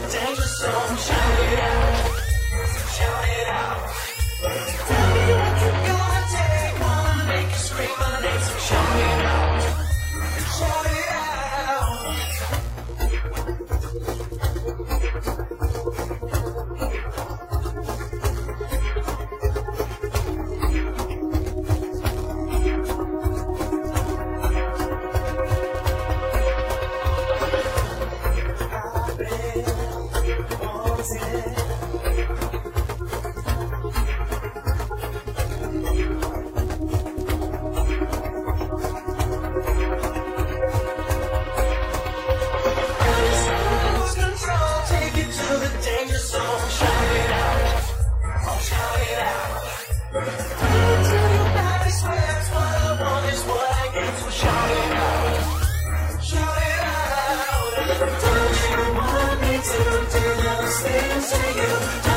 danger zone. Shout it out, shout it out. Tell me what you're gonna take, wanna make you scream my name, so shout it out, shout it out. Don't you want me to do those things to you?